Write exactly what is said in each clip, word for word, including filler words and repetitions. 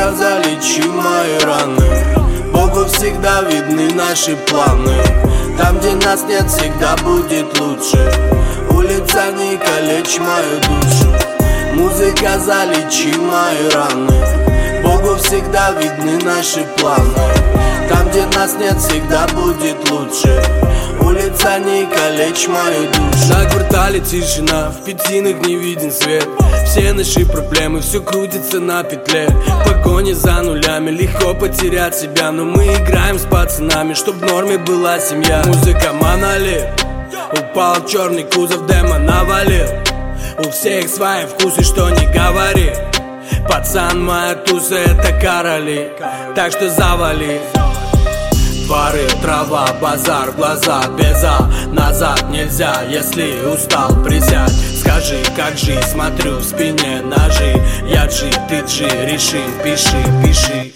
Музыка залечи мои раны, Богу всегда видны наши планы. Там, где нас нет, всегда будет лучше. Улица, не калечь мою душу. Музыка залечи мои раны, Богу всегда видны наши планы. Там, где нас нет, всегда будет лучше. Улица, не калечь мою душу. На квартале тишина, в пятинах не виден свет. Все наши проблемы, все крутится на петле. В погоне за нулями, легко потерять себя. Но мы играем с пацанами, чтоб в норме была семья. Музыка монолит, упал в черный кузов, демо навалил. У всех свои вкусы, что не говори. Пацан, моя туса, это короли, так что завали. Пары, трава, базар, глаза, беза. Назад нельзя, если устал, присядь. Скажи, как жизнь, смотрю, в спине ножи. Я джи, ты джи, реши, пиши, пиши.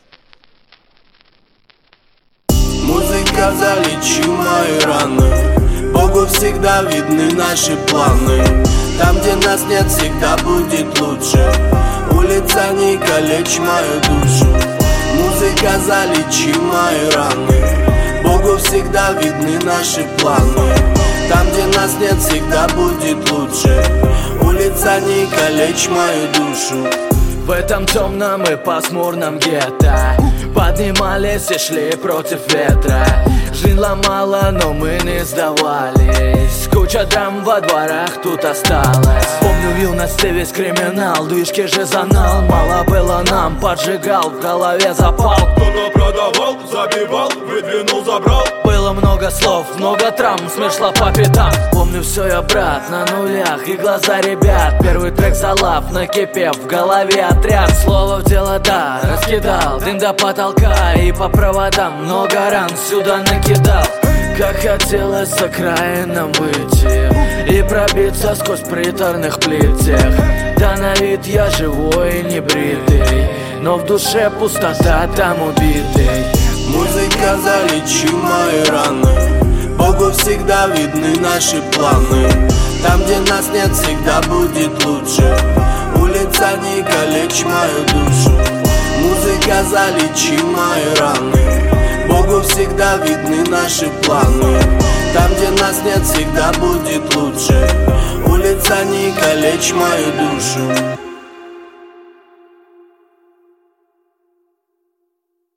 Музыка залечи мои раны, Богу всегда видны наши планы. Там, где нас нет, всегда будет лучше. Улица, не калечь мою душу. Музыка залечи мои раны, Богу всегда видны наши планы. Там, где нас нет, всегда будет лучше. Улица, не калечь мою душу. В этом темном и пасмурном гетто поднимались и шли против ветра. Жизнь ломала, но мы не сдавались. Куча драм во дворах тут осталось. Помню, в юности весь криминал, движки же занал. Мало было нам, поджигал, в голове запал. Кто-то продавал, забивал, выдвинул, забрал. Было много слов, много травм, смерть шла по пятам. Помню все я, брат, на нулях и глаза ребят. Первый трек залап, накипев, в голове отряд. Слово в дело, да, раскидал дым до потолка. И по проводам много ран сюда накидал. Как хотелось с окраином выйти и пробиться сквозь приторных плитях. Да на вид я живой и небритый, но в душе пустота, там убитый. Музыка залечи мои раны, Богу всегда видны наши планы. Там, где нас нет, всегда будет лучше. Улица, не калечь мою душу. Музыка залечи мои раны, Богу всегда видны наши планы. Там, где нас нет, всегда будет лучше. Улица, не калечь мою душу.